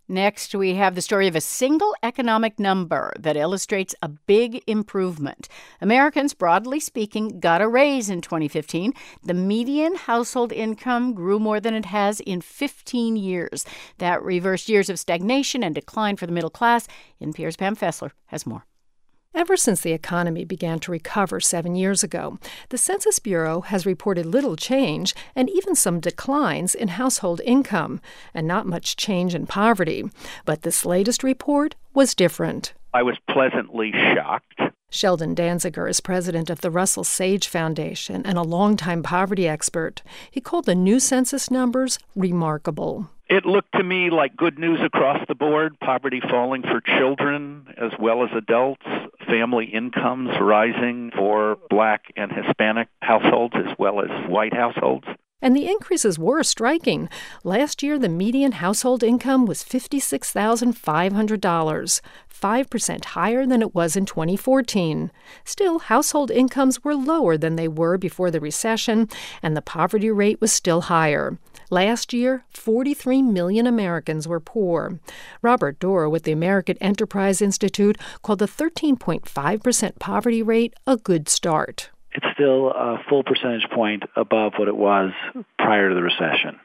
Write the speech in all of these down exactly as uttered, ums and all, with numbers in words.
Next, we have the story of a single economic number that illustrates a big improvement. Americans, broadly speaking, got a raise in twenty fifteen. The median household income grew more than it has in fifteen years. That reversed years of stagnation and decline for the middle class. N P R's Pam Fessler has more. Ever since the economy began to recover seven years ago, the Census Bureau has reported little change and even some declines in household income, and not much change in poverty. But this latest report was different. I was pleasantly shocked. Sheldon Danziger is president of the Russell Sage Foundation and a longtime poverty expert. He called the new census numbers remarkable. It looked to me like good news across the board, poverty falling for children as well as adults, family incomes rising for Black and Hispanic households as well as white households. And the increases were striking. Last year, the median household income was fifty-six thousand five hundred dollars, five percent higher than it was in twenty fourteen. Still, household incomes were lower than they were before the recession, and the poverty rate was still higher. Last year, forty-three million Americans were poor. Robert Doar with the American Enterprise Institute called the thirteen point five percent poverty rate a good start. It's still a full percentage point above what it was prior to the recession.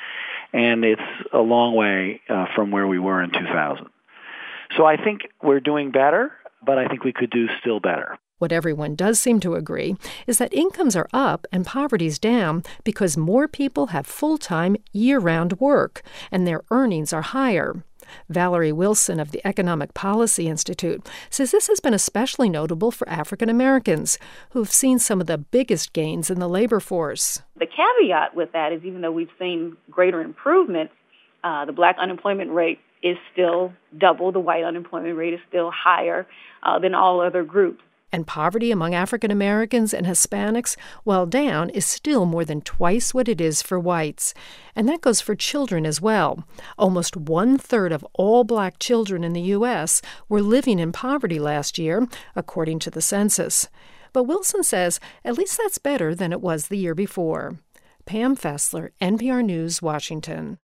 And it's a long way uh, from where we were in two thousand. So I think we're doing better, but I think we could do still better. What everyone does seem to agree is that incomes are up and poverty's down because more people have full-time, year-round work, and their earnings are higher. Valerie Wilson of the Economic Policy Institute says this has been especially notable for African Americans, who've seen some of the biggest gains in the labor force. The caveat with that is even though we've seen greater improvements, uh, the Black unemployment rate is still double. The white unemployment rate is still higher uh, than all other groups. And poverty among African Americans and Hispanics, while down, is still more than twice what it is for whites. And that goes for children as well. Almost one-third of all Black children in the U S were living in poverty last year, according to the census. But Wilson says at least that's better than it was the year before. Pam Fessler, N P R News, Washington.